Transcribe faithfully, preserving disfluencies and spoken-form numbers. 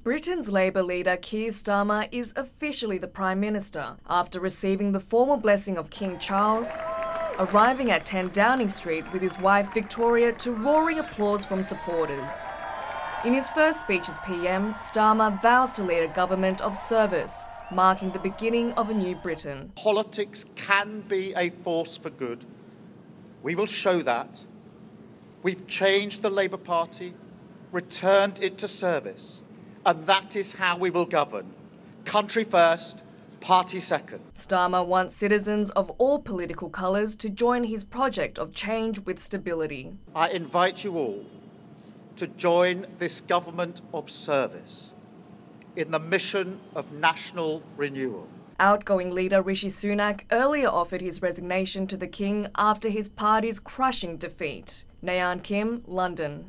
Britain's Labour leader Keir Starmer is officially the Prime Minister after receiving the formal blessing of King Charles, arriving at ten Downing Street with his wife Victoria to roaring applause from supporters. In his first speech as P M, Starmer vows to lead a government of service, marking the beginning of a new Britain. Politics can be a force for good. We will show that. We've changed the Labour Party, returned it to service, and that is how we will govern. Country first, party second. Starmer wants citizens of all political colours to join his project of change with stability. I invite you all to join this government of service in the mission of national renewal. Outgoing leader Rishi Sunak earlier offered his resignation to the King after his party's crushing defeat. Nayan Kim, London.